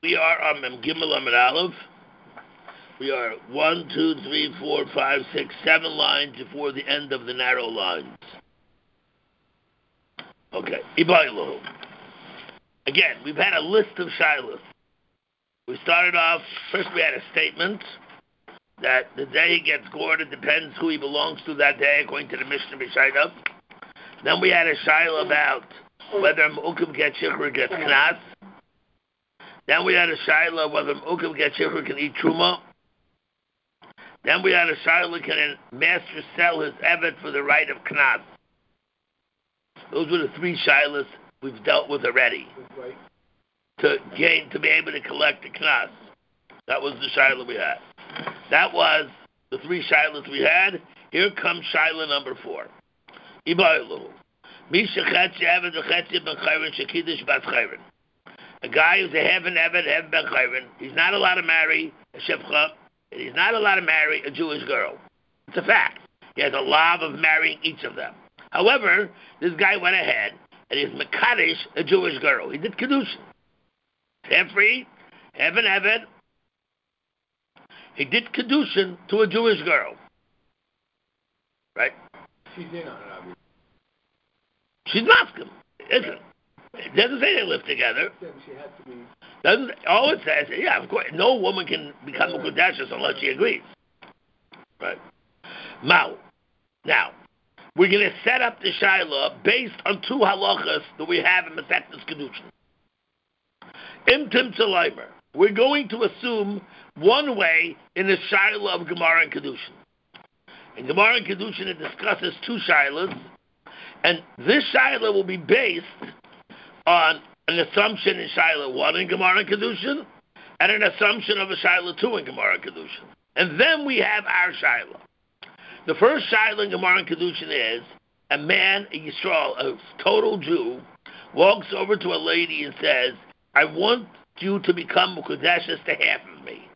We are on Mem Gimel Amid Aleph. We are 1, 2, 3, 4, 5, 6, 7 lines before the end of the narrow lines. Okay. Ibaylu. Again, we've had a list of shilas. We started off, first we had a statement that the day he gets gored, it depends who he belongs to that day, according to the Mishnah B'Shaita. Then we had a shilah about whether M'ukim gets shikhr gets knas. Then we had a shilah whether M'ukim gets shikhr can eat truma. Then we had a shilah, can a master sell his evet for the right of knas? Those were the three shilas we've dealt with already. To be able to collect the knas. That was the shilah we had. That was the three shilas we had. Here comes shilah number 4. Ibaylu. A guy who's a heaven evet, heaven ben chayrin. He's not allowed to marry a shepcha, and he's not allowed to marry a Jewish girl. It's a fact. He has a law of marrying each of them. However, this guy went ahead and he's mekadesh a Jewish girl. He did kedushin. Free, heaven evet. He did kedushin to a Jewish girl. Right? She's in on it, obviously. She's maskim. Isn't. It doesn't say they live together. She had to be. Doesn't. All it says, yeah, of course, no woman can become a Mukudashis unless she agrees. Right. Now, we're going to set up the Shiloh based on 2 halachas that we have in Masechtas Kedushin. Imtim Tzalaimer. We're going to assume one way in the Shiloh of Gemara and Kedushin. In Gemara and Kedushin, it discusses 2 Shilohs, and this Shiloh will be based on an assumption in Shiloh 1 in Gemara and Kedushin, and an assumption of a Shiloh 2 in Gemara and Kedushin. And then we have our Shiloh. The first Shiloh in Gemara and Kedushin is a man, a Yisrael, a total Jew, walks over to a lady and says, I want you to become Mukudeshes to half of me.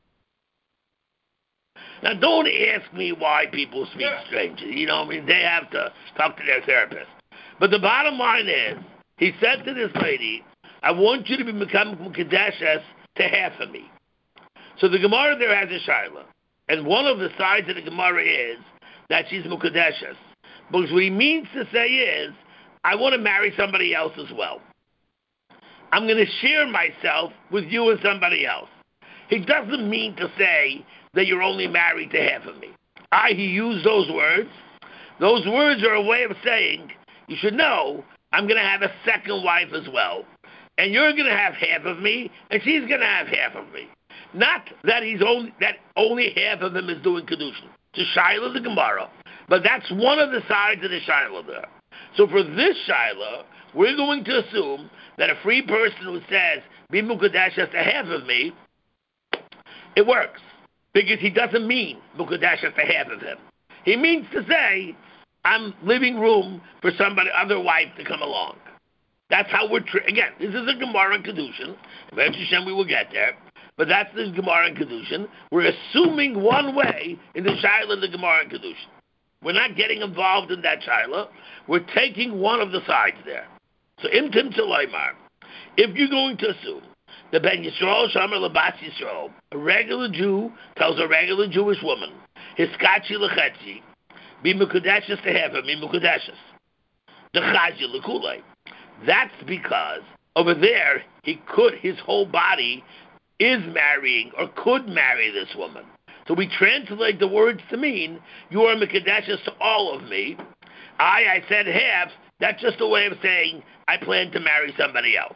Now, don't ask me why people speak strange. They have to talk to their therapist. But the bottom line is, he said to this lady, I want you to become Mukudeshes to half of me. So the Gemara there has a Shiloh. And one of the sides of the Gemara is that she's Mukudeshes. Because what he means to say is, I want to marry somebody else as well. I'm going to share myself with you and somebody else. He doesn't mean to say that you're only married to half of me. He used those words. Those words are a way of saying, you should know, I'm going to have a second wife as well. And you're going to have half of me, and she's going to have half of me. Not that only half of him is doing Kedushin. To Shiloh the Gemara. But that's one of the sides of the Shiloh there. So for this Shiloh, we're going to assume that a free person who says, be Mukudeshes to half of me, it works. Because he doesn't mean Mukudeshes to half of him. He means to say, I'm leaving room for somebody, other wife to come along. That's how we're, again, this is a Gemara and Kedushin. Eventually we will get there. But that's the Gemara and Kedushin. We're assuming one way in the Shiloh of the Gemara and Kedushin. We're not getting involved in that Shiloh. We're taking one of the sides there. So, Imtim Tzalaymar. If you're going to assume that Ben Yisrael Shomer Labat Yisrael, a regular Jew tells a regular Jewish woman, Hiskachi Lechetzi, be Mukudeshes to have him, be Mukudeshes. The Chazi Lekulei. That's because over there, his whole body is marrying or could marry this woman. So we translate the words to mean, you are Mukudeshes to all of me. I said half. That's just a way of saying, I plan to marry somebody else.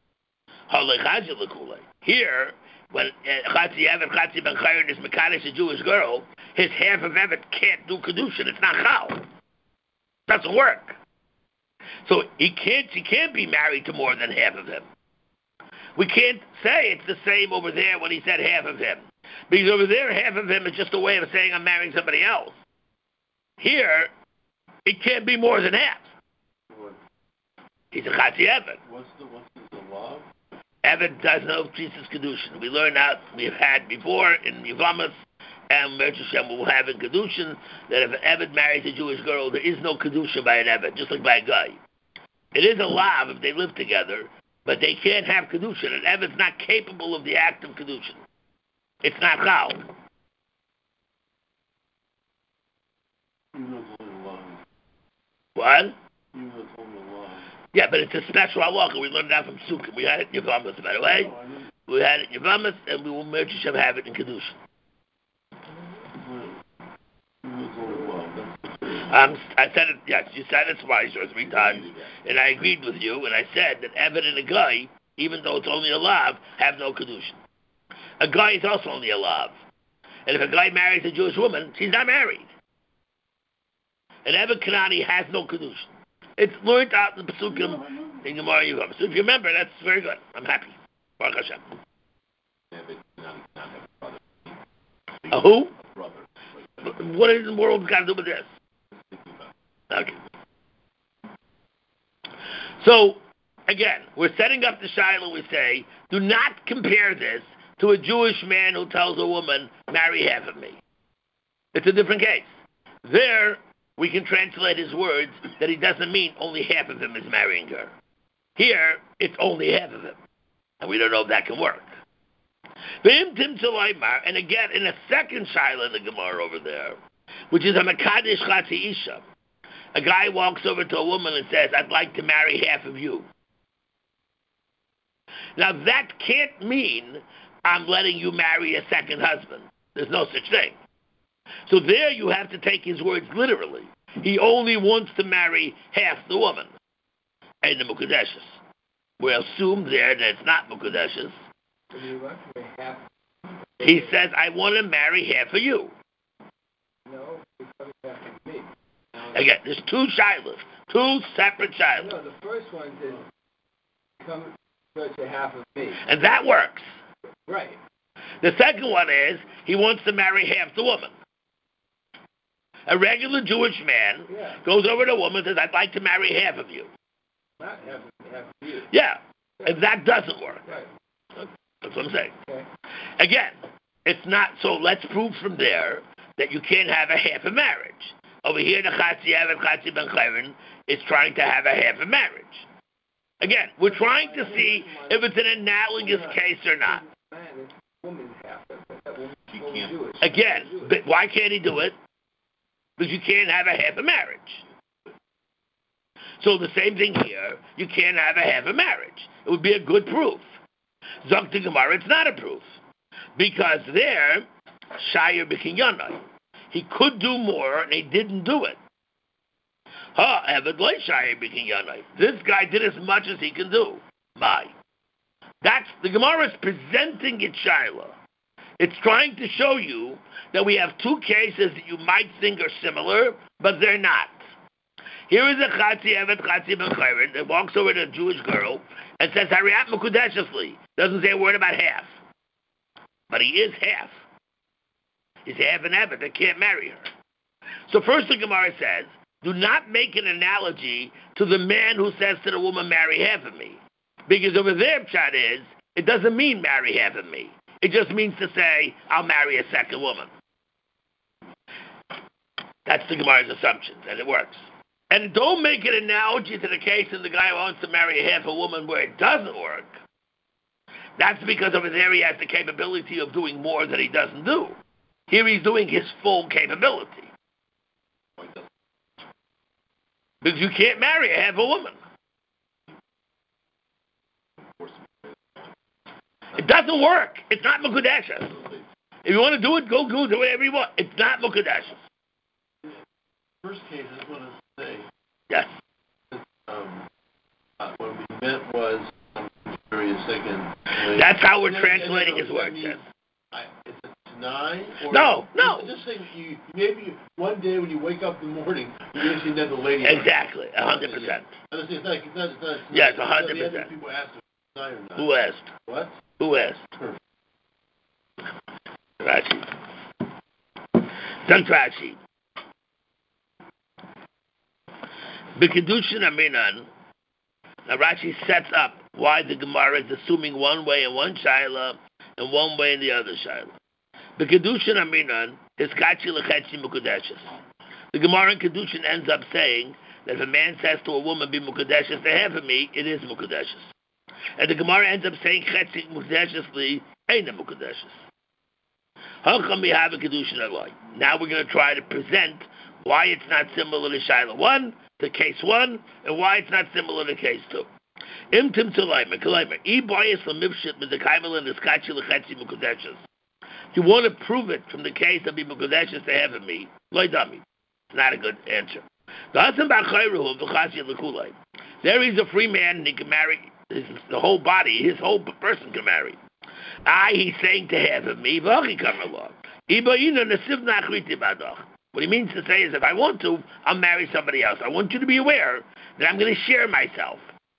Here, when Chatzi Evet, Chatzi Ben Chayrin is Mekadesh, a Jewish girl, his half of Evet can't do Kedushin. It's not Chal. Doesn't work. So she can't be married to more than half of him. We can't say it's the same over there when he said half of him. Because over there, half of him is just a way of saying I'm marrying somebody else. Here, it can't be more than half. He's a Chatzi Evet. What's the law? Evet does no Jesus Kedushin. We learned out, we've had before in Yivamas, and Merchashem will have in Kedushin, that if an Evet marries a Jewish girl, there is no Kedushin by an Evet, just like by a guy. It is a law if they live together, but they can't have kedushin. An Eved's not capable of the act of kedushin. It's not chal. Even though it's only love. What? Even though it's only love. Yeah, but it's a special halacha. We learned that from Sukkot. We had it in Yavamas, by the way. We had it in Yavamas, and we will merge Hashem have it in kedushin. I said it, yes, you said it's wiser 3 times, and I agreed with you, and I said that Eved and a guy, even though it's only a lav, have no kedushin. A guy is also only a lav. And if a guy marries a Jewish woman, she's not married. And Eved Kanani has no kedushin. It's learned out in the Pesukim in Gemara Yevamah. So if you remember, that's very good. I'm happy. Baruch Hashem. A who? What in the world got to do with this? Okay. So, again, we're setting up the Shiloh. We say, do not compare this to a Jewish man who tells a woman, marry half of me. It's a different case. There, we can translate his words that he doesn't mean only half of him is marrying her. Here, it's only half of him. And we don't know if that can work. And again, in a second Shiloh in the Gemara over there, which is a Mekadesh Chatzi Isha, a guy walks over to a woman and says, I'd like to marry half of you. Now that can't mean I'm letting you marry a second husband. There's no such thing. So there you have to take his words literally. He only wants to marry half the woman. And the Mukadeshis. We'll assume there that it's not Mukadeshis. He says, I want to marry half of you. No, it's coming back to me. Again, there's 2 shilas, 2 separate shilas. No, the first one is come to half of me. And that works. Right. The second one is, he wants to marry half the woman. A regular Jewish man goes over to a woman and says, I'd like to marry half of you. Not half of you. Yeah, and that doesn't work. Right. That's what I'm saying. Okay. Again, it's not, so let's prove from there that you can't have a half a marriage. Over here, the Chatzi Eved Chatzi Ben Chayrin is trying to have a half a marriage. Again, we're trying to see if it's an analogous case or not. Again, but why can't he do it? Because you can't have a half a marriage. So the same thing here, you can't have a half a marriage. It would be a good proof. Zok to Gemara, it's not a proof. Because there, Shayir B'Kinyanai, he could do more and he didn't do it. Eved Lo Shayir B'Kinyanai. This guy did as much as he can do. My. That's, the Gemara is presenting it Shiloh. It's trying to show you that we have 2 cases that you might think are similar, but they're not. Here is a Chatzi Eved Chatzi Ben Chayrin that walks over to a Jewish girl and says, Hariyat Mekudeshesli. Doesn't say a word about half. But he is half. He's half an Eved that can't marry her. So first the Gemara says, do not make an analogy to the man who says to the woman, marry half of me. Because over there, Pshat is, it doesn't mean marry half of me. It just means to say, I'll marry a second woman. That's the Gemara's assumptions, and it works. And don't make an analogy to the case of the guy who wants to marry half a woman where it doesn't work. That's because over there he has the capability of doing more than he doesn't do. Here he's doing his full capability. Because you can't marry half a woman. It doesn't work. It's not Mukadeshes. If you want to do it, go do whatever you want. It's not Mukadeshes. First case, I just want to say. Yes. What we meant was, very second. That's how we're translating his words. Yes. It's a Tanai? Or No. Just saying, maybe one day when you wake up in the morning, you actually know the lady. Exactly, 100%. It's not yes, 100%. People ask if it's Tanai or not. Who asked? What? Who asked? Perfect. Rashi. Thank Rashi. B'kedushin aminan. Now Rashi sets up why the Gemara is assuming one way in one shaila and one way in the other shaila. B'kedushin aminan is kachi lechechi mukudeshes. The Gemara in Kedushin ends up saying that if a man says to a woman, be mukudeshes to half of me, it is mukudeshes. And the Gemara ends up saying Chetzik Mukdeshes Li Eina Mukdeshes. How come we have a Kedushin Aloi? Now we're going to try to present why it's not similar to Shiloh 1, to case 1, and why it's not similar to case 2. Imtim Tulaima, Kalaima, E Boyas Lamivshit with the Kaimel and the Skachi Lechetzi Mukdeshes. You want to prove it from the case of the Mukdeshes to have me, Loidami. It's not a good answer. There he's a free man and he can marry the whole body, his whole person can marry. He's saying to have me, what he means to say is if I want to, I'll marry somebody else. I want you to be aware that I'm going to share myself.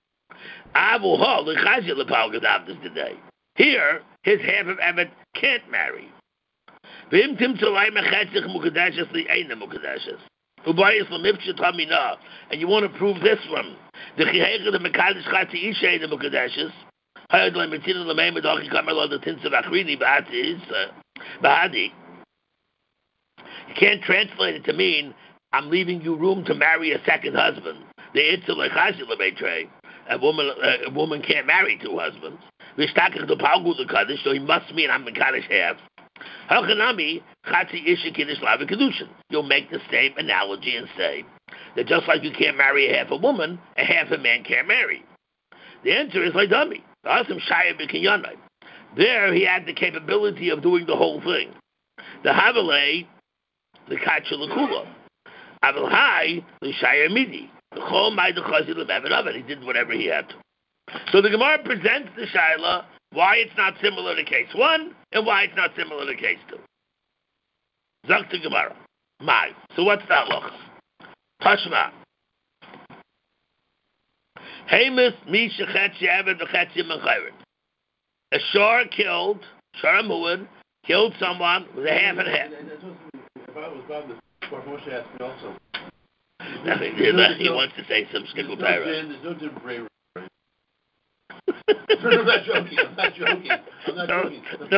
Here, his half of Evet can't marry. And you want to prove this one. You can't translate it to mean I'm leaving you room to marry a second husband. A woman can't marry two husbands. So he must mean I'm the Kaddish half. You'll make the same analogy and say that just like you can't marry a half a woman, a half a man can't marry. The answer is like dummy. There he had the capability of doing the whole thing. The Havale, the Kachalakula. Avalhai, the Shire Midi. The Chol Mai the Chazi Lebevan of it. He did whatever he had to. So the Gemara presents the Shaila why it's not similar to case 1 and why it's not similar to case 2. Zak the Gemara. Mai. So what's the halachas? Tashma. Hamas mi shechetzi aved v'chetzi menchayrin. A shor killed, shor muad, killed someone with a half and half. If I was Bob, Moshe asked me also. He wants to say some shtickle tyra. There's no different bravery. I'm not joking. The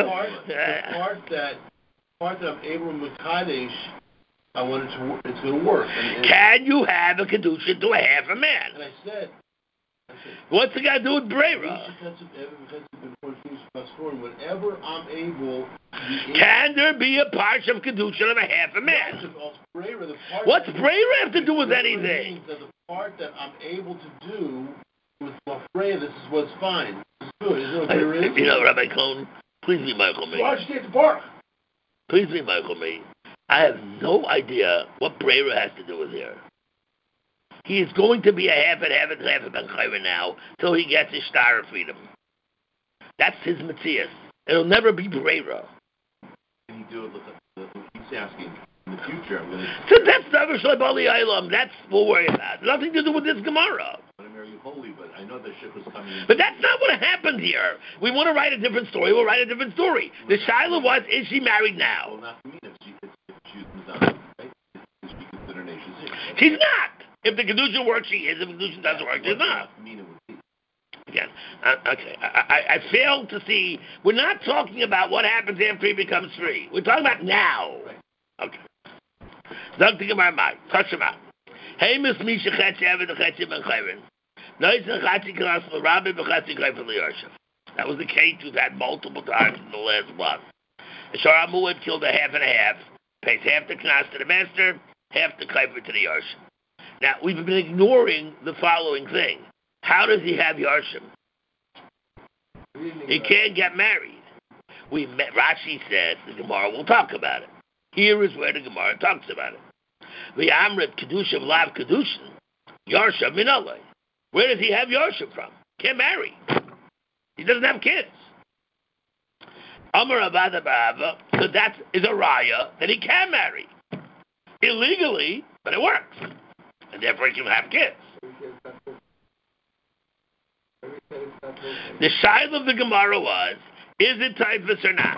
part that I'm able to Makadesh, I want it to work. It's going to work. Can you have a kedusha to a half a man? And I said, what's it got to do with brera? Whenever I'm able. Can there be a parsh of kedusha of a half a man? What's brera have to do with anything? The part that I'm able to do with Mafreya, this is what's fine. This is good. Is what there is? You know, Rabbi Cohn, please be Michael me. Why did you take the park? Please be Michael me. I have no idea what brera has to do with here. He is going to be a half and half a Ben Chayra now till he gets his star of freedom. That's his Matthias. It'll never be brera. Can you do it? He's asking. In the future, I'm going to. So that's never Shalabali Ilam. That's what we'll worry about. Nothing to do with this Gemara. I want to marry you holy, but I know that ship was coming in. But that's not what happened here. We want to write a different story. We'll write a different story. The Shiloh was, is she married now? Well, not to me. If she's Madonna, right? Is she considered nation? She's not. If the Kedusha works, she is. If the Kedusha doesn't work, she's not. Again, okay. I failed to see. We're not talking about what happens after he becomes free. We're talking about now. Okay. Zog to Gemara Mai. Touch him out. Hey, Miss Misha Chetzi Evid Chetzi Ben Chayrin. Nois Chetzi Klas Rabbi Chetzi Chayrin Liyarshav. That was the case we've had multiple times in the last one. Shara Muad killed a half and a half. Pays half the Knas to the master, half the Chayrin to the Yarshav. Now, we've been ignoring the following thing. How does he have Yarshim? He can't get married. Rashi says, the Gemara will talk about it. Here is where the Gemara talks about it. The Amrit Kedusha Lav Kedushin, Yarshim Minalei. Where does he have Yarshim from? Can't marry. He doesn't have kids. Amar Avada Ba'ava, so that is a raya that he can marry. Illegally, but it works. And therefore he can have kids. The shiloh of the Gemara was, is it typhus or not?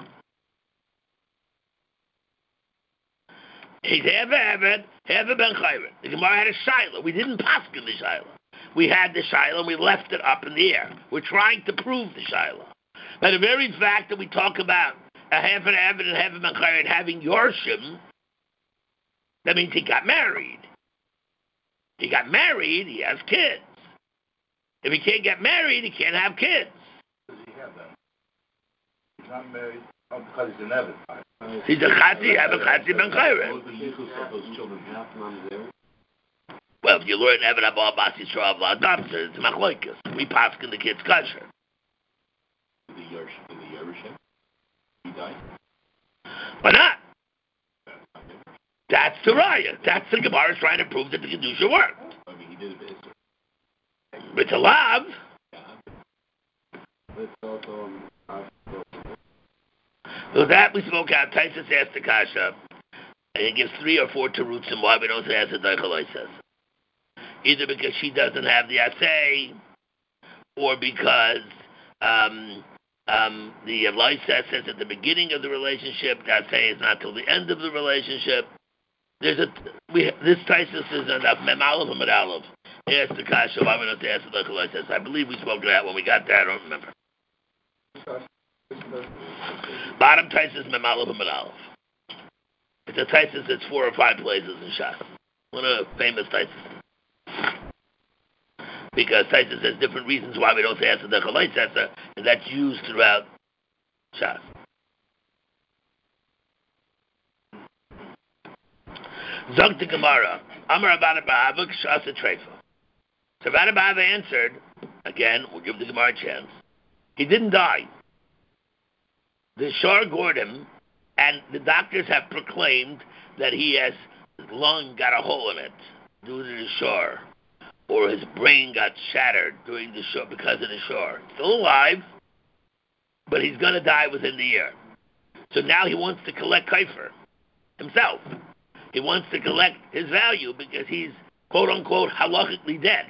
He's half a Eved, half a Ben Chayrin. The Gemara had a shiloh. We didn't paskin the shiloh. We had the shiloh and we left it up in the air. We're trying to prove the shiloh. By the very fact that we talk about a half an Eved and half a Ben Chayrin having Yorshim, that means he got married. He got married, he has kids. If he can't get married, he can't have kids. Does he have that? He's not married because he's an Evan. He's a Chatzi, have a Chatzi Ben Chayre. Well, if you learn Evan Abba Bas Yisrael V'Adam, it's Machloikas. We pass in the kids kosher. The Yerusha? He died? Why not? That's the raya. That's the Gemara trying to prove that the Kedusha worked. I mean, he did a bit. It's a lav. So that we spoke out. Taisus asked the Kasha, and he gives 3 or 4 terutzim and why we don't say as the Daichel says. Either because she doesn't have the assay, or because the Elisha says at the beginning of the relationship, the assay is not till the end of the relationship. This Taisus is enough. Mem Aleph and Mem Aleph. He asked the Kasha why we don't say as the Daichel says. I believe we spoke to that when we got there. I don't remember. Bottom Taisus Mem Aleph and Mem Aleph. It's a Taisus that's 4 or 5 places in Shas. One of the famous Taisus. Because Taisus has different reasons why we don't say Asa Dechel Asa, and that's used throughout Shas. Zog the Gemara, Amar Abana Ba'avik Shasa Treifa. So Abana Ba'ava answered, again, we'll give the Gemara a chance. He didn't die. The Shar gored him, and the doctors have proclaimed that his lung got a hole in it due to the Shar, or his brain got shattered during the Shar because of the Shar. Still alive, but he's going to die within the year. So now he wants to collect Kaifer himself. He wants to collect his value because he's quote-unquote halachically dead.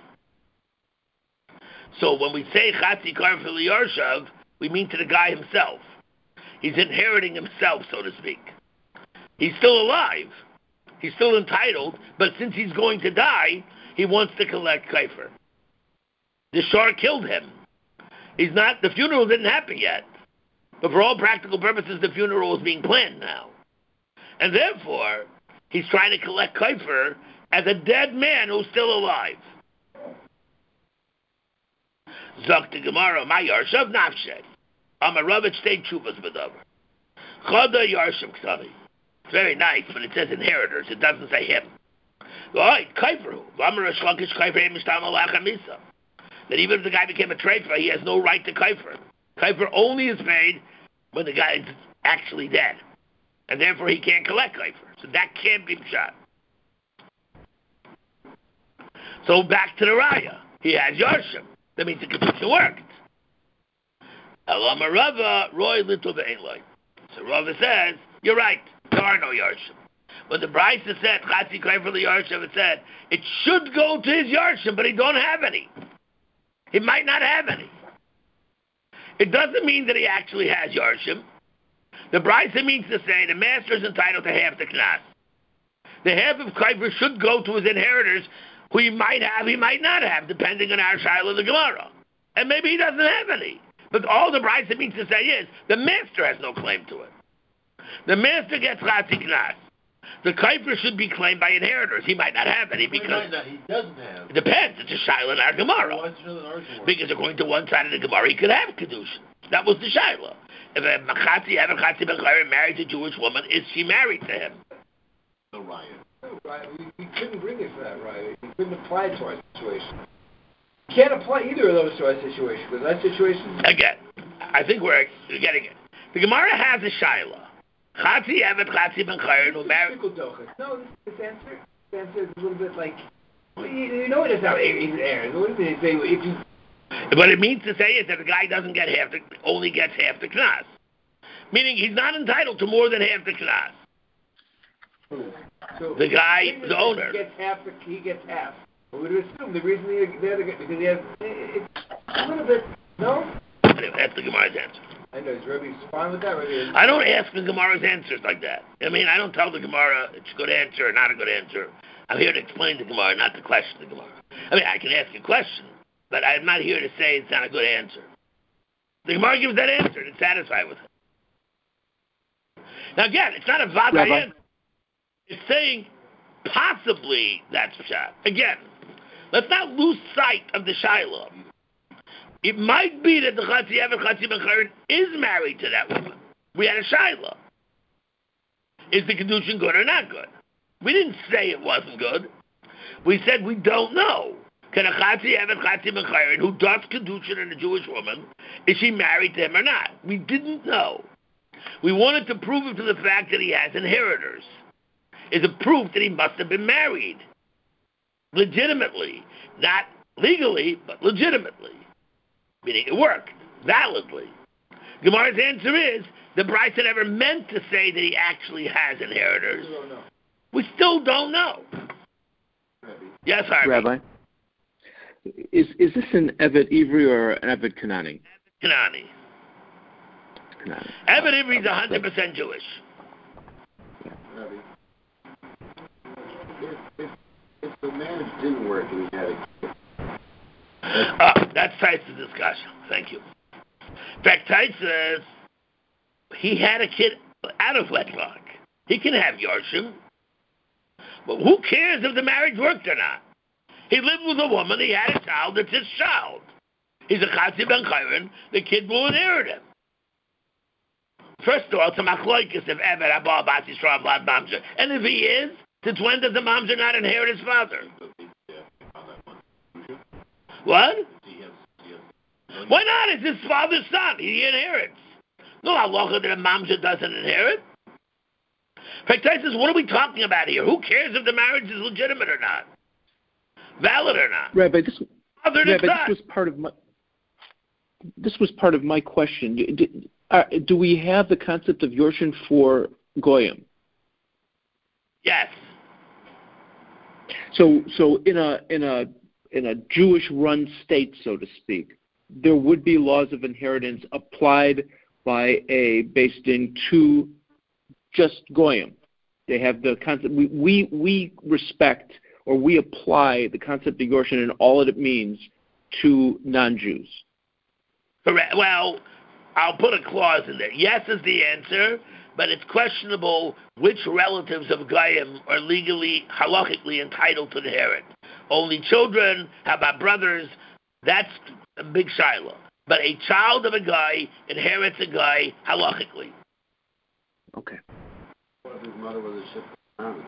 So when we say Chatzi Kar for Yarshav, we mean to the guy himself. He's inheriting himself, so to speak. He's still alive. He's still entitled, but since he's going to die, he wants to collect Kaifer. The Shar killed him. The funeral didn't happen yet. But for all practical purposes, the funeral is being planned now. And therefore, he's trying to collect Kaifer as a dead man who's still alive. Zok the Gemara, my Yarshav Nafshe. Amaravich stay chuvas bedavar. Chada Yarshav Ksavi. It's very nice, but it says inheritors. It doesn't say him. Right, Kaifer. V'amar Shlakish Kaifer Emishtam Alach Misa. That even if the guy became a treifa, he has no right to Kaifer. Kaifer only is paid when the guy is actually dead. And therefore he can't collect Kaifer. So that can't be shot. So back to the Raya. He has Yarshim. That means the Kedusha worked. Elama Rava, Roy Little Ve'eloi. So Rava says, you're right, there are no Yarshim. When the Brisa said, Chatzi Kaifer the Yarshim, it said, it should go to his Yarshim, but he don't have any. He might not have any. It doesn't mean that he actually has Yarshim. The Brisa means to say the master is entitled to half the Knas. The half of Kaifer should go to his inheritors, who he might have, he might not have, depending on our Shiloh of the Gemara. And maybe he doesn't have any. But all the Brisa means to say is, the master has no claim to it. The master gets Chatzi Knas. The Kaifer should be claimed by inheritors. He might not have any because... He doesn't have. It depends. It's a Shiloh in our Gemara. Because according to one side of the Gemara, he could have Kedushin. That was the Shiloh. If a Chatzi Ben Chayre marries a Jewish woman, is she married to him? No, Ryan. No, Ryan. We couldn't bring it for that, Ryan. We couldn't apply it to our situation. You can't apply either of those to our situation, because our situation... Again, I think we're getting it. The Gemara has a Shiloh. Chatzi Ben Chayre who married... No, this answer is a little bit like... You know it's not Aaron. What does it say? If you... What it means to say is that the guy only gets half the Knas. Meaning he's not entitled to more than half the Knas. So the guy, the owner. He gets half. We would assume the reason they're because he has it's a little bit, no? Anyway, that's the Gemara's answer. I know, is Rebbe fine with that? I don't ask the Gemara's answers like that. I mean, I don't tell the Gemara it's a good answer or not a good answer. I'm here to explain the Gemara, not to question the Gemara. I mean, I can ask a question, but I'm not here to say it's not a good answer. The Gemara gives that answer and it's satisfied with it. Now again, it's not a Vada answer. It's saying possibly that's Pshat. Again, let's not lose sight of the Shiloh. It might be that the Chatzi Eved, Chatzi Ben Chayrin is married to that woman. We had a Shaila. Is the Kedushin good or not good? We didn't say it wasn't good. We said we don't know. Can a Chatzi Eved, Chatzi Ben Chayrin, who does Kedushin in a Jewish woman, is she married to him or not? We didn't know. We wanted to prove him to the fact that he has inheritors. Is a proof that he must have been married. Legitimately. Not legally, but legitimately. Meaning it worked. Validly. Gemara's answer is, the Bryson never meant to say that he actually has inheritors. We still don't know. Yes, Harvey. Rabbi, is this an Evet Ivri or an Evet Kanani? Kanani. Evet Ivri is 100% Jewish. If the marriage didn't work and he had a kid. That's Taitz's discussion. Thank you. In fact, Taitz says he had a kid out of wedlock. He can have Yorshim. But who cares if the marriage worked or not? He lived with a woman, he had a child, it's his child. He's a Chatzi Ben Chayrin, the kid will inherit him. First of all, it's a machloikis if Eved Abba Bas Yisrael Vlad Mamzer. And if he is, since when does the Mamzer not inherit his father? What? Why not? It's his father's son. He inherits. No halacha that a Mamzer doesn't inherit. In fact, says, what are we talking about here? Who cares if the marriage is legitimate or not? Valid or not? Rabbi, this was part of my question. Do we have the concept of Yorshin for Goyim? Yes. So in a Jewish-run state, so to speak, there would be laws of inheritance applied by a Beis Din to just Goyim. They have the concept. We respect or we apply the concept of Yorshin and all that it means to non-Jews. Correct. Well, I'll put a clause in there. Yes is the answer, but it's questionable which relatives of Goyim are legally, halachically entitled to inherit. Only children, how about brothers? That's a big shiloh. But a child of a guy inherits a guy halachically. Okay. What if his mother was a ship?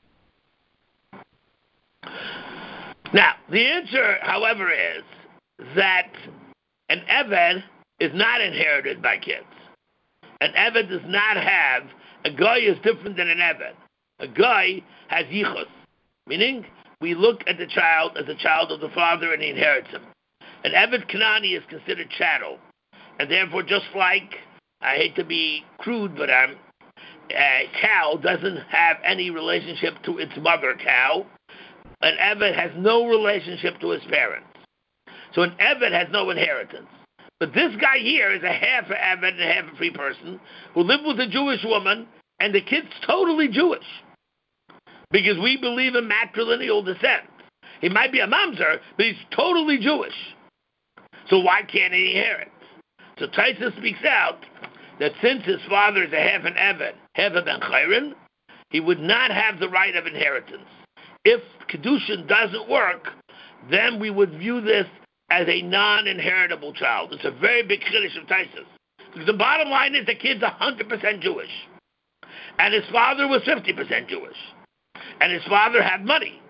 Now, the answer, however, is that an Eved is not inherited by kids. An Eved does not have, a guy is different than an Eved. A guy has yichus, meaning we look at the child as a child of the father and he inherits him. An Eved Kanani is considered chattel, and therefore just like, I hate to be crude, but a cow doesn't have any relationship to its mother cow, an Eved has no relationship to his parents. So an Eved has no inheritance. But this guy here is a half a Eved and a half a free person who lived with a Jewish woman, and the kid's totally Jewish. Because we believe in matrilineal descent. He might be a mamzer, but he's totally Jewish. So why can't he inherit? So Taisa speaks out that since his father is a half an Eved, half a Ben Chayrin, he would not have the right of inheritance. If Kedushin doesn't work, then we would view this as a non-inheritable child. It's a very big chiddush of Taisus. Because the bottom line is the kid's 100% Jewish. And his father was 50% Jewish. And his father had money.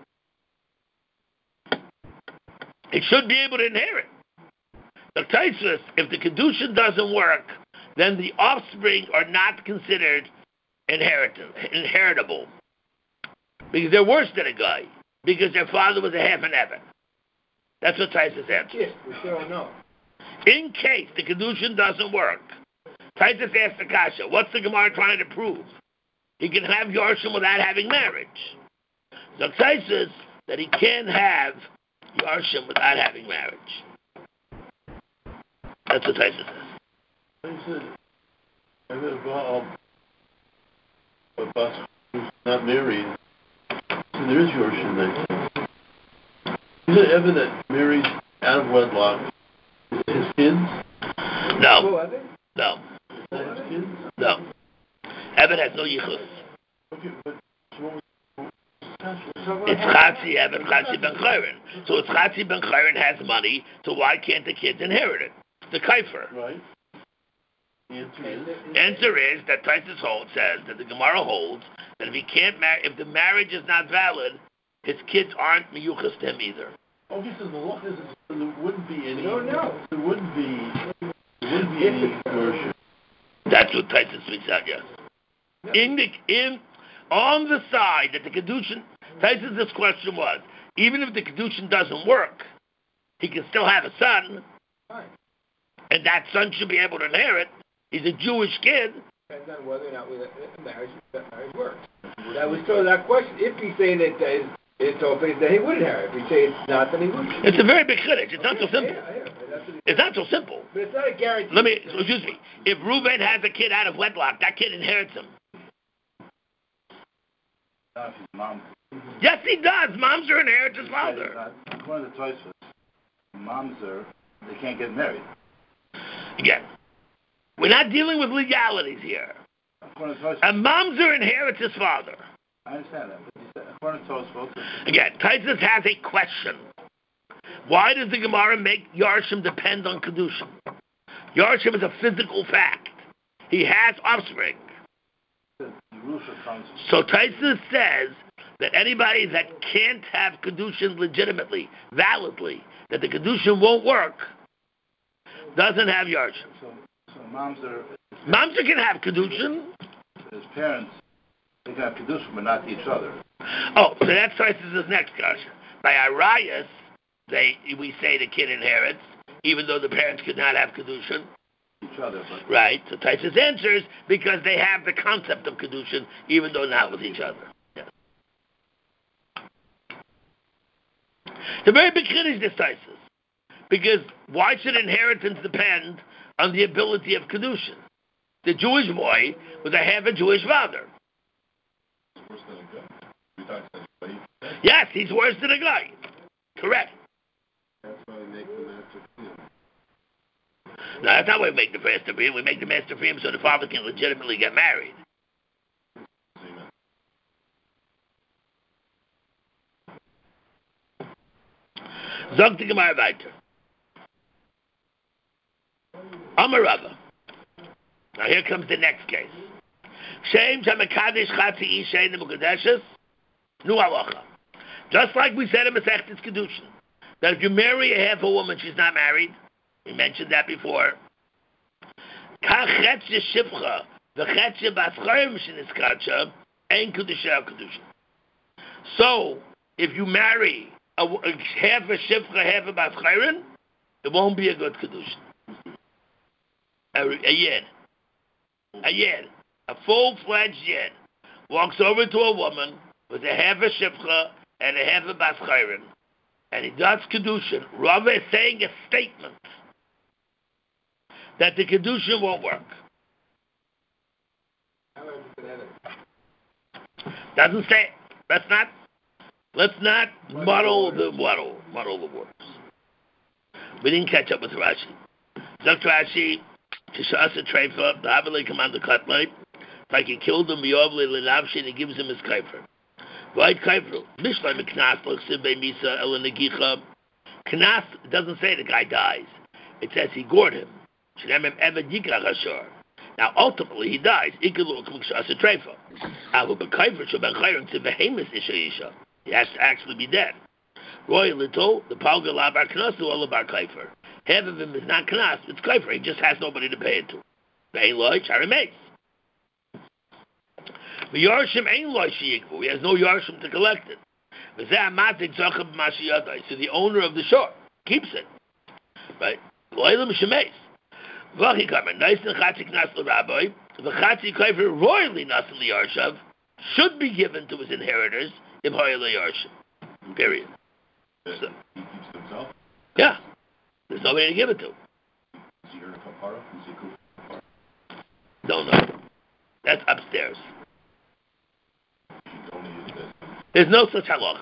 He should be able to inherit. The Taisus, if the Kedushin doesn't work, then the offspring are not considered inheritable. Because they're worse than a guy. Because their father was a half an Eved. That's what Taisus answers. Yes, we still don't know. In case the Kedushin doesn't work, Taisus asks the Kasha, what's the Gemara trying to prove? He can have Yorshim without having marriage. So Taisus that he can have Yorshim without having marriage. That's what Taisus says. He said, but not married. So there is Yorshim then. Is it Evan that married out of wedlock? His kids? No. No. Is that his kids? No. Evan has no yichus. Okay, but it's Chatzi Evan, Chatzi Ben Chayrin. So it's Chatzi Ben Chayrin has money, so why can't the kids inherit it? the kaifer. Right. The Answer is that Taisus says that the Gemara holds that if he can't marry, if the marriage is not valid, his kids aren't miyuchas to him either. Okay, so the law is there wouldn't be any. No. There wouldn't be any worship. That's what Taisus speaks out. Yes. On the side that the kedushin, Taisus' question was, even if the kedushin doesn't work, he can still have a son, and that son should be able to inherit. He's a Jewish kid. Depends on whether or not that marriage works. That was still that question. If he's saying that it's open, then he would inherit. If he say it's not, then he wouldn't. It's a very big chiddush. It's not so simple. It's not so simple. But it's not a guarantee. Excuse me. If Reuben has a kid out of wedlock, that kid inherits him. Mom. Yes, he does. Moms are inherit his father. According to Tosfos, moms they can't get married. Again, we're not dealing with legalities here. A mamzer inherits his father. I understand that, but according to Tosfos. Again, Taisus has a question. Why does the Gemara make Yarshim depend on Kedushin? Yarshim is a physical fact. He has offspring. So Taisus says that anybody that can't have Kedushin legitimately, validly, that the Kedushin won't work, doesn't have Yarshim. So mamzer can have Kedushin. His parents, they can have Kedushin, but not each other. Oh, so that's Taisus' next question. By Arias, we say the kid inherits, even though the parents could not have Kedushin. Each other, but right. So Taisus answers because they have the concept of Kedushin, even though not with each other. Yeah. It's a very big chiddush, this Taisus. Because why should inheritance depend on the ability of Kedushin? The Jewish boy was half a Jewish father. Yes, he's worse than a guy. Correct. That's why we make the master film. No, that's not why we make the master film. We make the master film so the father can legitimately get married. Zog the Gemara weiter. Amar Rava. Now here comes the next case. Shem Shamakadesh Chatzi Ishay Nemukadeshes Nu Halacha. Just like we said in Masechtas Kedushin, that if you marry a half a woman, she's not married. We mentioned that before. Kach Chetze Shivcha v'Chetze Baschayim Sheniskacha Ein Kedusha Kedushin. So, if you marry half a Shivcha, half a Baschayim, it won't be a good Kedushin. A yid. A full-fledged yid walks over to a woman with a half a Shivcha and a half a Baschayim, and he does Kedushin. Rava is saying a statement that the Kedushin won't work. Doesn't say. Let's not muddle the waters. We didn't catch up with Rashi. Dr. Rashi, Tishasa Treifa, the Havali Commander Katlai, like he killed him, Yovli Linavshi, and he gives him his kaifer. Right kaifer. Mishlai Meknas, Laksibbe Misa, Elanagicha. Knas doesn't say the guy dies. It says he gored him. Now, ultimately, he dies. He has to actually be dead. Roy Little, the Palga Labar Knas, all about Kaifer. Half of him is not Knas, it's Kaifer. He just has nobody to pay it to. Vein Loy, Charimates. The Yarshim ain't Loy Shiyikbu. He has no Yarshim to collect it. So the owner of the shore keeps it. Right? Loylam Shemes. Vachi Kamer, nice and Chatzi Knas Rabbi. The Chatzi Kaifer royally Nasan Yarshav should be given to his inheritors if Hoyle Yarshim. Period. So, He keeps it himself? yeah. There's nobody to give it to. Is he heard of Kapara? Is he cool? Don't know. That's upstairs. He only uses this. There's no such halacha.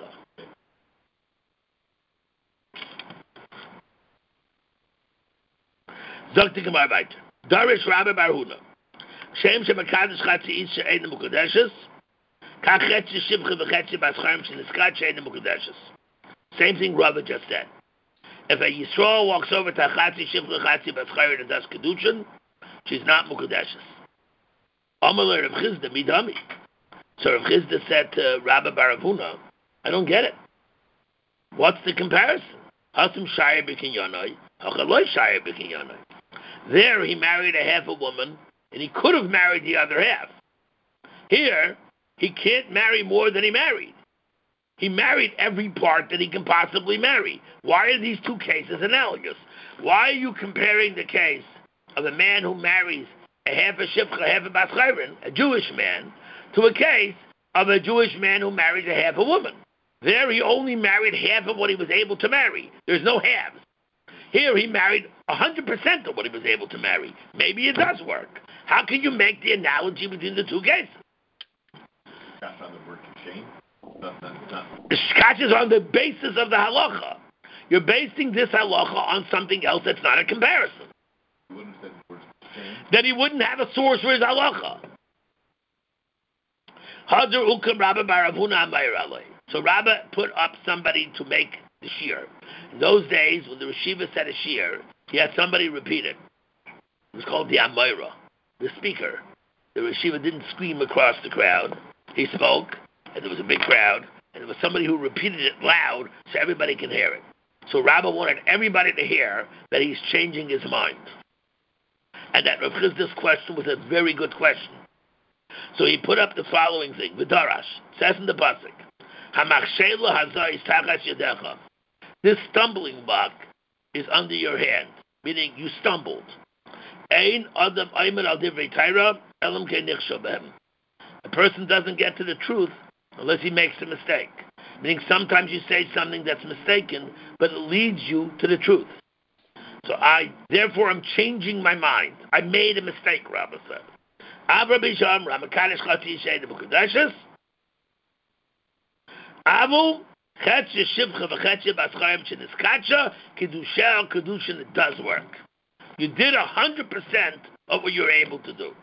Zokti Gemara weiter. Darish Rabbi Barhuna. Shem shemakadosh chatzi ish she'ein mukadeshes. Kach chetzi shivcha v'chetzi baschayim sheniskat she'ein mukadeshes. Same thing Rava just said. If a Yisrael walks over to Chatzi Shivcha Chatzi Baschayr and does Kedushin, she's not Mukadeshes. Amalei Rav Chizda Midami. So Rav Chizda said to Rabbi Baravuna, I don't get it. What's the comparison? Hasim Shayr B'Kinyanai, Hachaloi Shayr B'Kinyanai. There he married a half a woman, and he could have married the other half. Here, he can't marry more than he married. He married every part that he can possibly marry. Why are these two cases analogous? Why are you comparing the case of a man who marries a half a shivcha, half a bas chayrin, a Jewish man, to a case of a Jewish man who marries a half a woman? There he only married half of what he was able to marry. There's no halves. Here he married 100% of what he was able to marry. Maybe it does work. How can you make the analogy between the two cases? That's on the word shame. The shkach is on the basis of the halacha. You're basing this halacha on something else that's not a comparison. You wouldn't have said the word shame. That he wouldn't have a source for his halacha. Hadar ukam Rabba Baravuna Amayr Alei. So Rabba put up somebody to make the shir. In those days, when the Reshiva said a shir, he had somebody repeat it. It was called the Amayra, the speaker. The Reshiva didn't scream across the crowd. He spoke, and there was a big crowd, and there was somebody who repeated it loud so everybody can hear it. So Rabba wanted everybody to hear that he's changing his mind. And that Rav Chizda's question was a very good question. So he put up the following thing, V'darash, says in the pasuk, Hamachshela hazar is tachas yadecha. This stumbling block is under your hand, meaning you stumbled. Ein adam aymer al divrei Torah, elam ke'nichshel behem. A person doesn't get to the truth unless he makes a mistake. Meaning sometimes you say something that's mistaken, but it leads you to the truth. So therefore I'm changing my mind. I made a mistake, Rabbi said. Avra bisham ramakadesh chati shay de bukadashas. Avu chetz shivcha v'chetz baschayim sheniskacha kedusha kedushin. It does work. You did 100% of what you're able to do.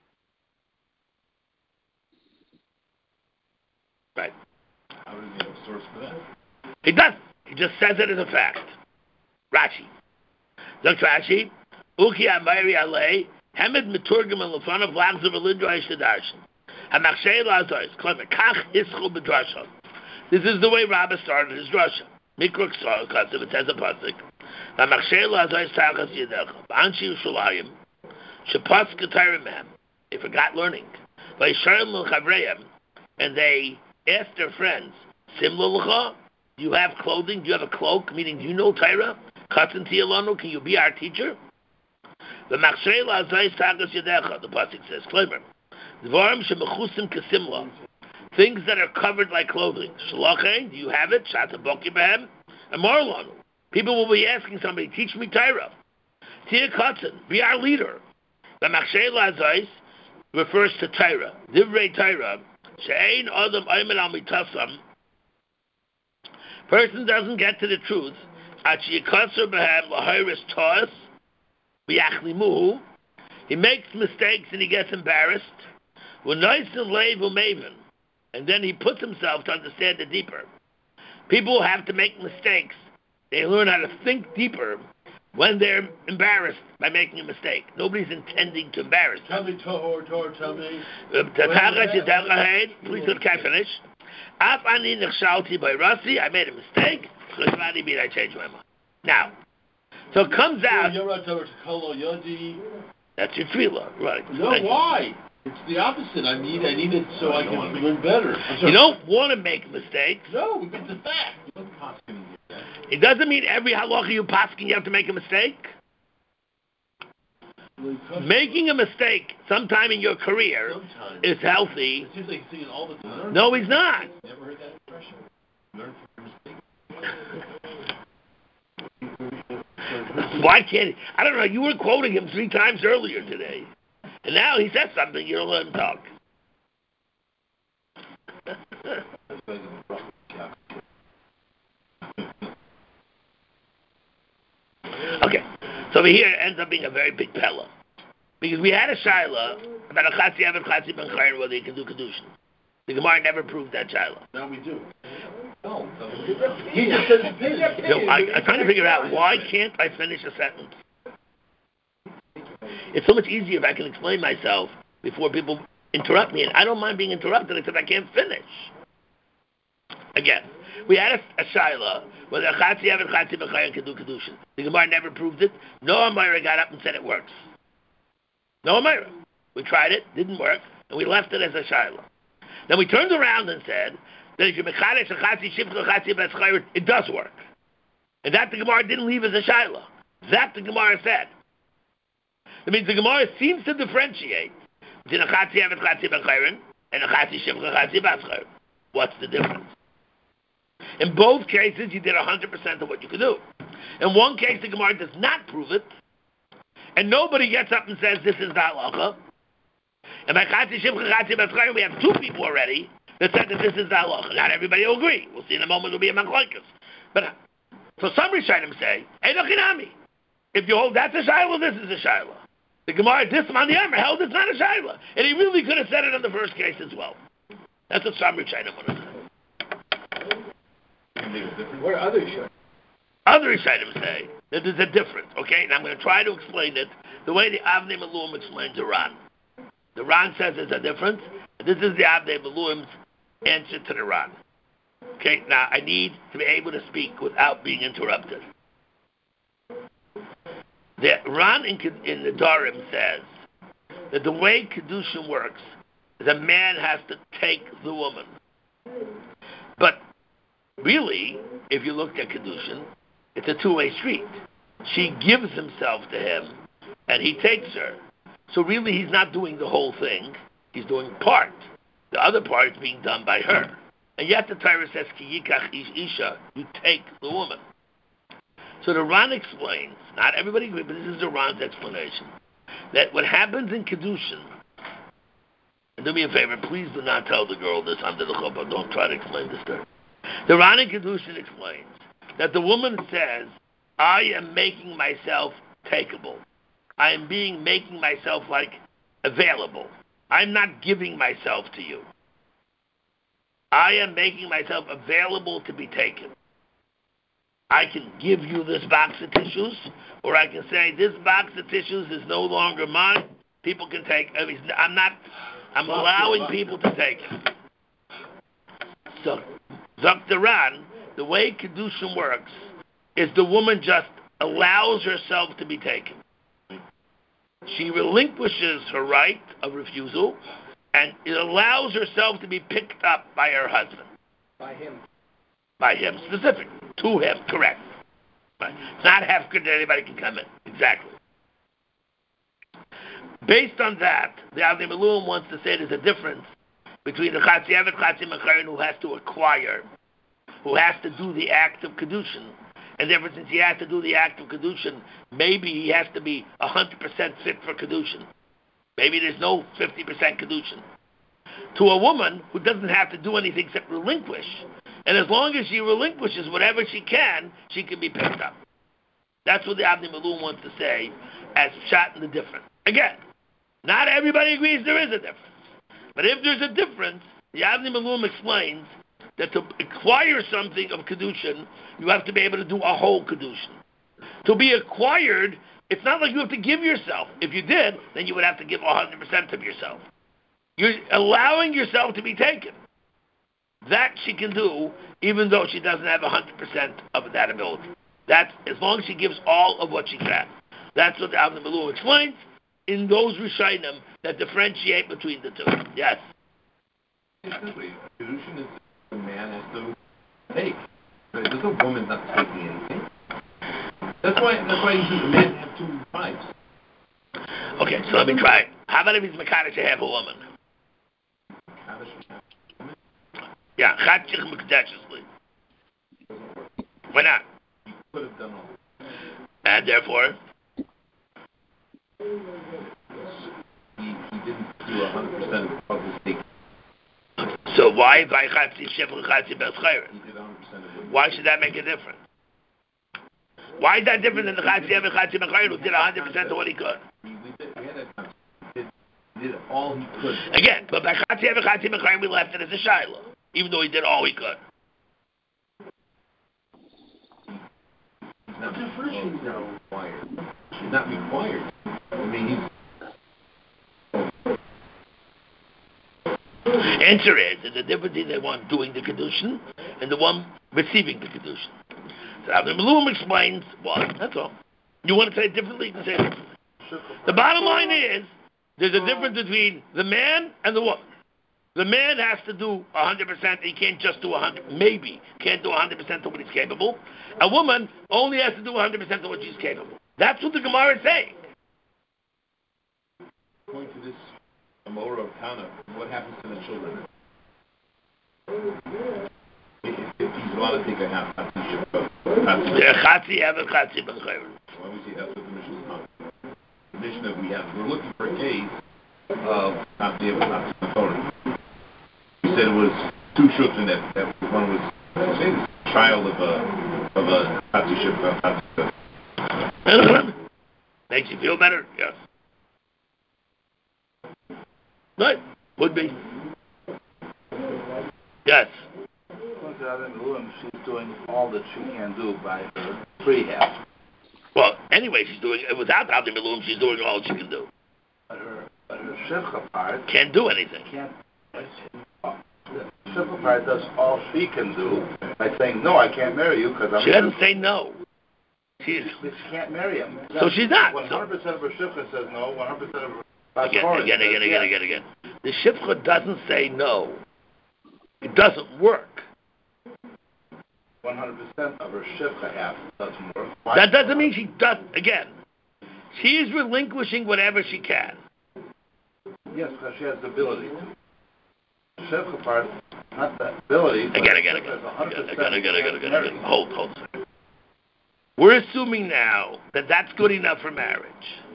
Right. How does he have a source for that? He doesn't. He just says it as a fact. Rashi. Look, Rashi. Uki amayri alei. Hamed meturgim and lefanav lagzav elindro ha'ishtadarshim. Hamachshei lazois. Klemer kach hischu b'drasha. This is the way Rabbah started his drasha. Mikra ksar kasev. It says a pasuk. Hamachshei lazois tachas yedecha. B'anshi Yerushalayim. Shepas k'tayrimam. They forgot learning. V'yisharim l'chavreim. And they asked their friends, Simla l'cha, do you have clothing? Do you have a cloak? Meaning, do you know Torah? Katan tiyalanu, can you be our teacher? The machshrei la'azayis tagas yadecha, the pasuk says, Klemer, Dvarim shemechusim kesimla, things that are covered like clothing. Shalachay, do you have it? Shata boki behem. And marlanu, people will be asking somebody, teach me Torah. Tia katan, be our leader. The machshrei la'azayis refers to Torah. Divrei Torah, she'ein adam ayman al mitasam. Person doesn't get to the truth. He makes mistakes and he gets embarrassed. And then he puts himself to understand it deeper. People have to make mistakes. They learn how to think deeper when they're embarrassed by making a mistake. Nobody's intending to embarrass them. Tell me, Tor, tell me. Please let me finish. I made a mistake. I changed my mind. Now, so it comes out. That's your tefillah, right? No, why? It's the opposite. I need it so I can learn better. You don't want to make mistakes. No, it's a fact. It doesn't mean every halacha you paskin you have to make a mistake. Making a mistake sometime in your career is healthy. It seems like he's saying all the time. No, he's not. Never heard that expression. Learn from your mistakes. Why can't he? I don't know. You were quoting him 3 times earlier today. And now he says something, you don't let him talk. Okay. So over here it ends up being a very big pella. Because we had a shaila about a chatzi avid chatzi ben chayrin whether you can do kedushin. The Gemara never proved that shaila. Now we do. No. He just said his opinion. So I'm trying to figure out why can't I finish a sentence? It's so much easier if I can explain myself before people interrupt me, and I don't mind being interrupted except I can't finish. Again, we had a shaila whether a chatzi and chatzi b'chayim can do kedushin. The Gemara never proved it. No Amira got up and said it works. No Amira. We tried it, didn't work, and we left it as a shaila. Then we turned around and said that if you mechadesh a chatzi shivcha chatzi b'chayim, it does work, and that the Gemara didn't leave as a shaila. That the Gemara said. That means the Gemara seems to differentiate between a chatzi and chatzi b'chayim and a chatzi shivcha chatzi b'chayim. What's the difference? In both cases, you did 100% of what you could do. In one case, the Gemara does not prove it, and nobody gets up and says this is the halacha. And by chatzi shivcha chatzi b'chayim, we have two people already that said that this is the halacha. Not everybody will agree. We'll see in a moment. It'll be a machlokes. But so some Rishonim say, "Eino chinami." If you hold that's a shaila, this is a shaila. The Gemara Disman the Amr held it's not a shaila, and he really could have said it in the first case as well. That's what some Rishonim want to say. What are others showing? Other Rishonim say that there's a difference, okay? And I'm going to try to explain it the way the Avnei Maluim explains the Ran. The Ran says there's a difference. This is the Avnei Maluim's answer to the Ran. Okay, now I need to be able to speak without being interrupted. The Ran in the Darim says that the way Kedushin works is a man has to take the woman. But really, if you looked at Kedushin, it's a two-way street. She gives himself to him, and he takes her. So really, he's not doing the whole thing. He's doing part. The other part is being done by her. And yet the Torah says, Ki yikach ish isha, you take the woman. So the Ran explains, not everybody agrees, but this is the Ran's explanation, that what happens in Kedushin, and do me a favor, please do not tell the girl this under the chuppah, don't try to explain this to her. The Ran in Kedushin explains that the woman says, I am making myself takeable. I am making myself like available. I'm not giving myself to you. I am making myself available to be taken. I can give you this box of tissues, or I can say this box of tissues is no longer mine. People can take. I'm allowing people to take it. So, Dr. Ran, the way Kedushin works is the woman just allows herself to be taken. She relinquishes her right of refusal, and it allows herself to be picked up by her husband. By him. By him specifically. To him, correct. Right. It's not half good that anybody can come in. Exactly. Based on that, the Avnei Maluim wants to say there's a difference between the Chatzi Evet, Chatzi Mecharin, who has to acquire, who has to do the act of Kedushin. And therefore, since he has to do the act of Kedushin, maybe he has to be 100% fit for Kedushin. Maybe there's no 50% Kedushin. To a woman who doesn't have to do anything except relinquish, and as long as she relinquishes whatever she can be picked up. That's what the Avnei Maluim wants to say as shot in the difference. Again, not everybody agrees there is a difference. But if there's a difference, the Avnei Maluim explains that to acquire something of Kedushin, you have to be able to do a whole Kedushin. To be acquired, it's not like you have to give yourself. If you did, then you would have to give 100% of yourself. You're allowing yourself to be taken. That she can do, even though she doesn't have 100% of that ability. That's as long as she gives all of what she can. That's what the Avnei Maluim explains in those Rishonim that differentiate between the two. Yes. Simply, Kedushin is the man has to take. There's a woman not taking anything. That's why you see the men have two wives. Okay, so let me try it. How about if he's Mekadesh to have a woman? Yeah, Chatchich Mekadeshesly. Why not? He could have done all. And therefore? He didn't do 100% of his take. So why by Chatzi Shevach Chatzi Beschayr? He did 100% of it. Why should that make a difference? Why is that different than the Chatzi Shevach Chatzi Beschayr who did 100% of what he could? We had that time. He did all he could. Again, but by Chatzi Shevach Chatzi Beschayr we left it as a Shiloh, even though he did all he could. she's not required. She's not required. I mean, Answer is, there's a difference between the one doing the Kedushin and the one receiving the Kedushin. So Avnei Malum explains why. That's all. You want to say it differently? Say it differently. The bottom line is, there's a difference between the man and the woman. The man has to do 100%. He can't just do 100. Maybe can't do 100% of what he's capable. A woman only has to do 100% of what she's capable. That's what the Gemara is saying. Going to this Amora of Tana, what happens to the children? If he's allowed to take a half, Chatzi Eved, Chatzi Ben Chayrin. Obviously, that's what the mission is on. The mission that we have. We're looking for a case of Chatzi Eved, Chatzi Ben Chayrin. You said it was two children that one was a child of a Chatzi Shifra. Makes you feel better? Yes. Right. Would be. Yes. She's doing all that she can do by her free half. Well, anyway, she's doing it without Avnei Malum. She's doing all she can do. But her shivcha part Can't do anything. The shivcha part does all she can do by saying, "No, I can't marry you because I'm." She doesn't say no. She can't marry him. So she's not. 100% of her shivcha says no. 100% of her. Again. The shifcha doesn't say no. It doesn't work. 100% of her shivcha half doesn't work. That doesn't mean she does. Again, she is relinquishing whatever she can. Yes, because she has the ability to. Shivcha part, not the ability. Again. Hold a second. We're assuming now that that's good enough for marriage.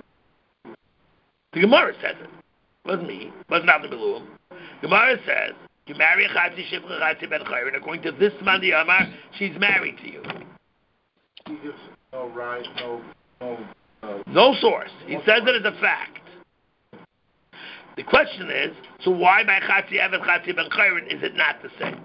The Gemara says it. Wasn't me. Wasn't Avnei Malum. Gemara says, you marry a Chatzi Shifcha Chatzi Ben Chayrin. According to this Mandi Amar, she's married to you. He gives no right, no source. He says it as a fact. The question is, so why by Chatzi Eved Chatzi Ben Chayrin is it not the same?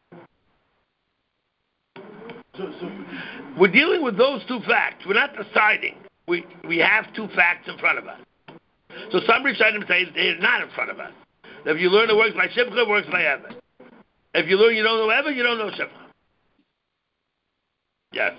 So we're dealing with those two facts. We're not deciding. We have two facts in front of us. So some Rishonim say they're not in front of us. If you learn it works by Shivcha, it works by Eved. If you learn you don't know Eved, you don't know Shivcha. Yes.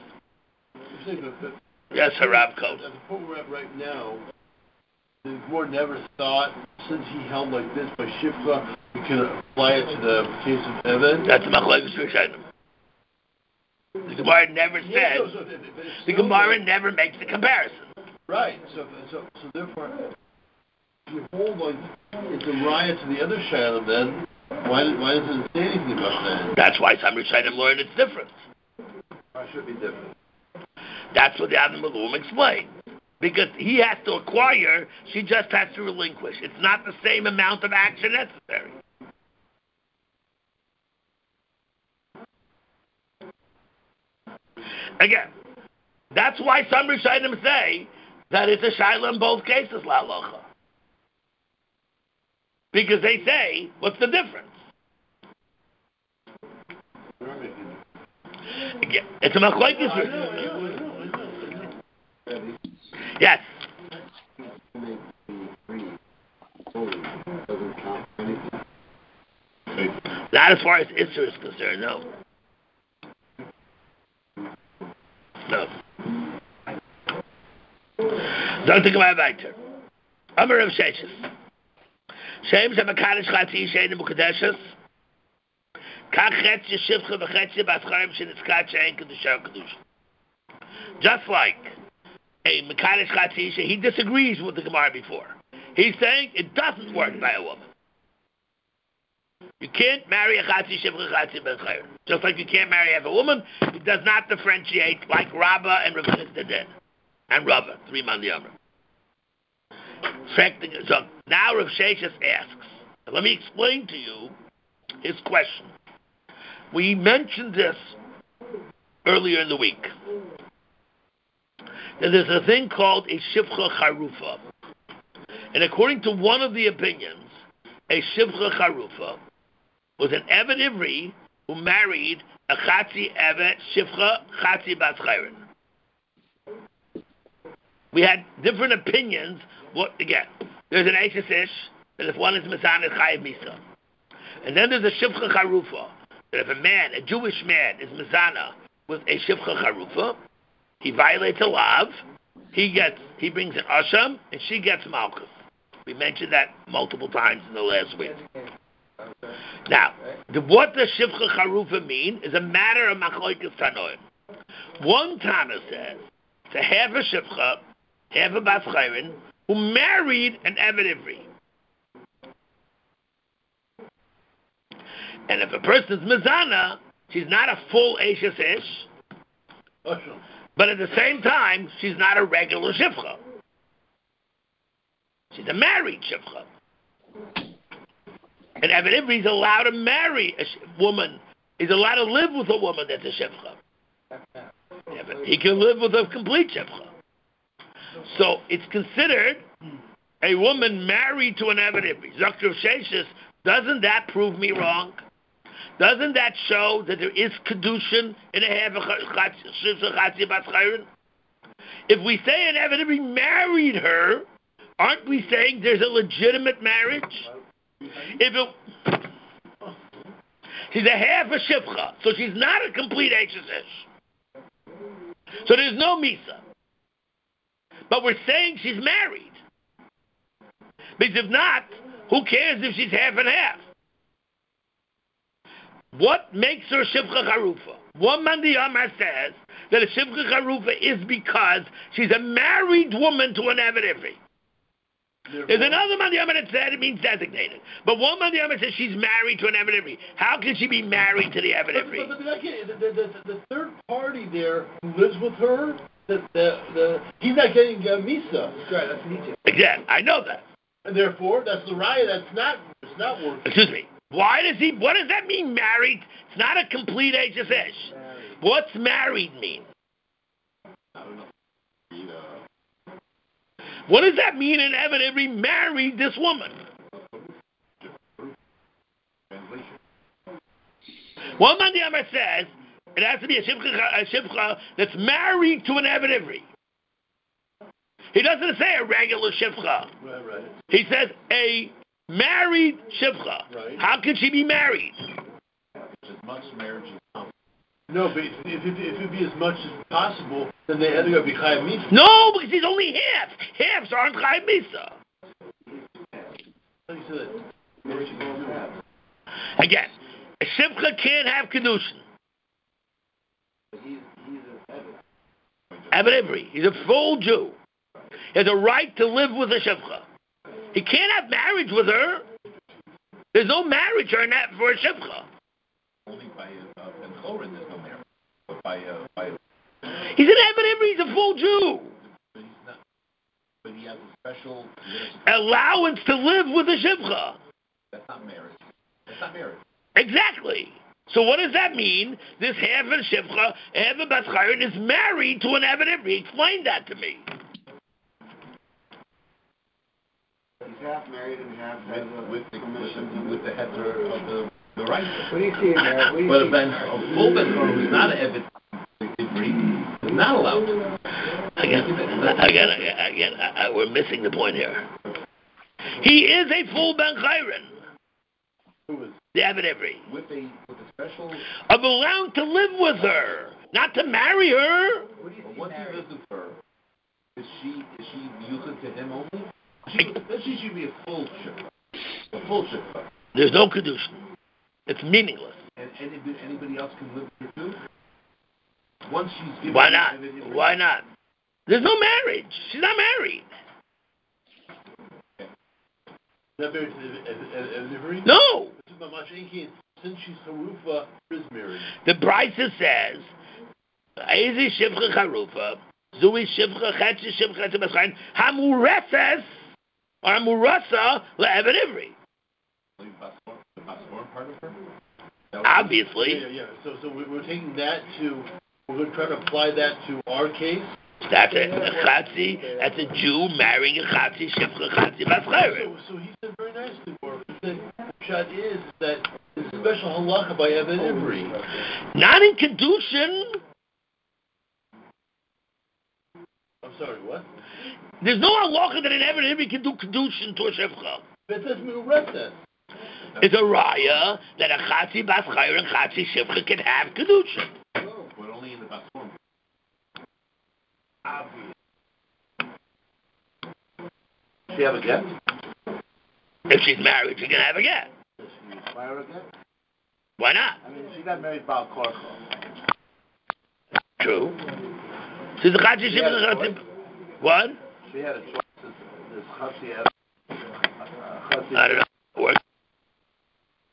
Yes, Harav Kos. At the point we're at right now, the board never thought, since he held like this by Shifcha, we could apply it to the case of Evan. That's a Machlokes Rishonim. The Gemara never says. The Gemara never makes the comparison. Right. So therefore, if you hold like it's a riot to the other Shiloh, then why doesn't it say anything about that? That's why some Rishonim learn it's different. It should be different. That's what the Avnei Malum explained. Because he has to acquire, she just has to relinquish. It's not the same amount of action necessary. Again, that's why some Rishonim say that it's a Shiloh in both cases, La Halacha. Because they say, what's the difference? Again, it's a Machlokes. Yes. Not as far as Isser is concerned, no. No. Don't think about it. Amar of Sheshes. Shem Shabakadish Chatzi Shein Mukadeshes. Kach Chetzi Shivcha V'Chetzi Bascharem Shenitzkat Shein Kedusha Kedusha. Just like a Mekadesh Chatzi, he disagrees with the Gemara before. He's saying it doesn't work by a woman. You can't marry a Chatzi Shivcha Chatzi Ben Chayrin. Just like you can't marry a woman, it does not differentiate like Rabbah and Rav Chisda did. And Rabbah, 3 Mandi Amar. So now Rav Sheshes asks, let me explain to you his question. We mentioned this earlier in the week. That there's a thing called a Shivcha Charufa. And according to one of the opinions, a Shivcha Charufa was an Eved Ivri who married a Chatzi Evet Shivcha Chatzi Bas Chayrin. we had different opinions. What again? There's an Eishes Ish, that if one is Mizana, Chayiv Misa. And then there's a Shivcha Charufa, that if a Jewish man is Mizana with a Shivcha Charufa, he violates a lav, he brings an Asham, and she gets Malchus. We mentioned that multiple times in the last week. Now, what does Shivcha Charufa mean is a matter of Machlokes Tanoim. One Tana says, to have a Shivcha, have a Bas Chayrin, who married an Eved Ivri. And if a person's Mizana, she's not a full Eishes Ish, but at the same time, she's not a regular Shivcha. She's a married Shivcha. And Eved Ivri is allowed to marry a woman. He's allowed to live with a woman that's a Shivcha. He can live with a complete Shivcha. So it's considered a woman married to an Eved Ivri. Zakir Sheshes, doesn't that prove me wrong? Doesn't that show that there is kedushin in a Chatzi Bas Chayrin? If we say an Eved Ivri married her, aren't we saying there's a legitimate marriage? She's a half a shivcha, so she's not a complete Eishes Ish. So there's no Misa. But we're saying she's married. Because if not, who cares if she's half and half? What makes her Shivcha Charufa? One Mandi Amar says that a Shivcha Charufa is because she's a married woman to an Eved Ivri. There's another Mandi Amar that said it means designated. But one Mandi Amar says she's married to an Eved Ivri. How can she be married to the Eved Ivri? But the third party there who lives with her, he's not getting Misa. That's right, that's Nietzsche. Again, I know that. And therefore, that's the raya. It's not working. Excuse me. What does that mean, married? It's not a complete Eishes Ish. What's married mean? I don't know. What does that mean in Eved Ivri married this woman? Translation. One Mandi Amar says it has to be a shivcha that's married to an Eved Ivri. He doesn't say a regular shivcha. Right. He says a married shivcha. Right. How can she be married? It's as much marriage as possible. No, but if it be as much as possible, then they had to go be Chayav Misa. No, because he's only half. Halves aren't Chayav Misa. How do you say that? Again, a shivcha can't have kedushin. Eved Ivri, he's a full Jew. He has a right to live with a shivcha. He can't have marriage with her. There's no marriage for a shivcha. Only by Ben Chorin there's no marriage. But by He's an Eved Ivri, he's a full Jew. but he's not. But he has a special Allowance to live with a shivcha. That's not marriage. That's not marriage. Exactly. So what does that mean? This half a shivcha, half a Bas Chayrin is married to an Eved Ivri. Explain that to me. He's half married and half has With the heter of the right. What do you see in there? But a full Ben Chorin who's not an Eved Ivri is not allowed to. Again, we're missing the point here. He is a full Ben Chayrin. Who is? The Eved Ivri. With a special. I'm allowed to live with her, not to marry her. What do you see Once he married? lives with her, is she yuchad to him only? She should be a full shipper. A full shipper. There's no kedushin. It's meaningless. And anybody else can live with her too? Once she's given. Why not? Why not? There's no marriage. She's not married. Not married to Eved Ivri? No. Since she's Harufa, is married. The Brisa says, "Ezi shivcha charufa, zui shivcha chetzi shivcha tzibaschayin hamureses or hamurasa leEved Ivri." The Basforum part of her? Obviously, Yeah. So we're taking that we're going to try to apply that to our case. that's a chatzi. That's a Jew marrying a chatzi shivcha chatzi baschayin. So he said very nicely, Mark. He said the shot is that it's a special halacha by Eved Ivri. Not in kedushin. I'm sorry, what? There's no halacha that an Eved can do kedushin to a shevcha. It says menuret then. It's a raya that a chatzi bas chayr and chatzi shevcha can have kedushin. But only in the basur. Obvious. Does she have a get? If she's married, she can have a get. Does she require a get? Why not? I mean, she got married Baal Korcho. True. She's a chatzi She had a shevcha. choice. What? She had a choice. This Chatzi I don't know.